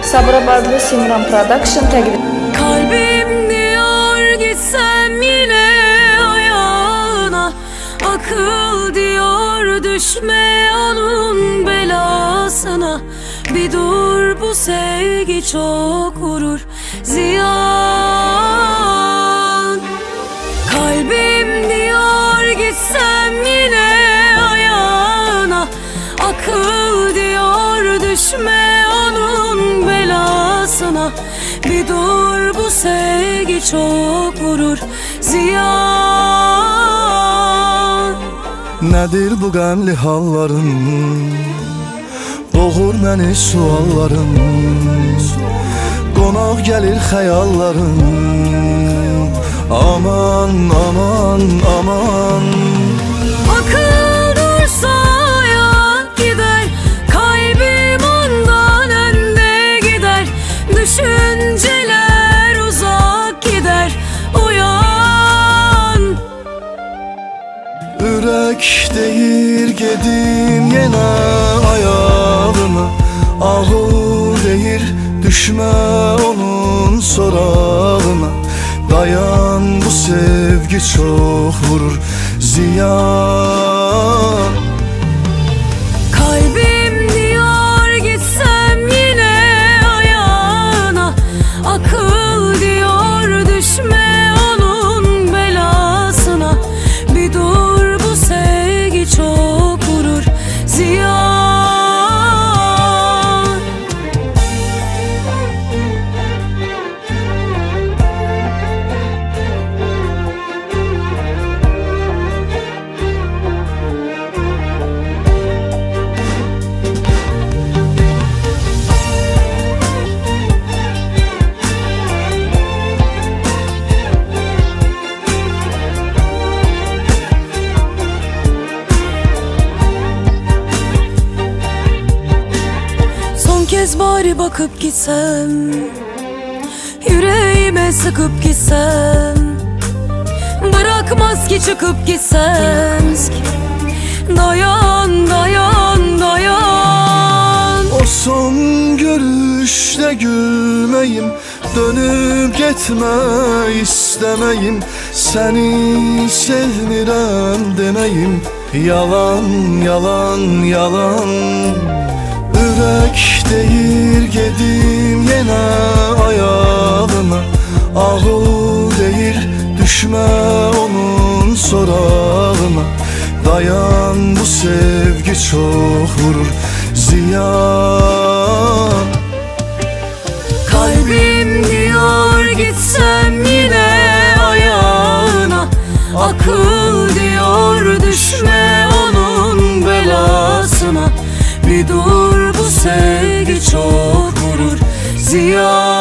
Sabirabadlı Simran Production təqdim. Kalbim diyor gitsem yine ayağına, akıl diyor düşme onun belasına. Bir dur, bu sevgi çok vurur ziyan. Kalbim diyor gitsem yine ayağına, akıl diyor düşme onun belasına. Bir dur, bu sevgi çok vurur ziyan. Nedir bu qəmli halların, boğur məni sualların, qonaq gəlir xəyalların. Aman, aman, aman. Akıl dursa hayat gider, kalbim ondan önde gider. Düşünceler uzak gider, uyan. Ürək deyir gedim yenə ayağına, ağıl deyir düşmə onun sorağına. Dayan, bu sevgi çok vurur ziyan. Kalbim diyor gitsem yine ayağına, akıl diyor düşme onun belasına. Bir dur, bu sevgi çok vurur ziyan. Son kez bari bakıp gitsem, yüreğime sıkıp gitsem. Bırakmaz ki çıkıp gitsem. Dayan, dayan, dayan. O son görüşte gülmeyim, dönüp gitme istemeyim. Seni sevmirəm demeyim, yalan, yalan, yalan. Ürək deyir gedim yenə ayağına, ağıl deyir düşmə onun sorağına. Dayan, bu sevgi çok vurur ziyan. Kalbim diyor gitsem yine ayağına, akıl diyor düşme onun belasına. Bir dur, bu sevgi çok vurur ziyan.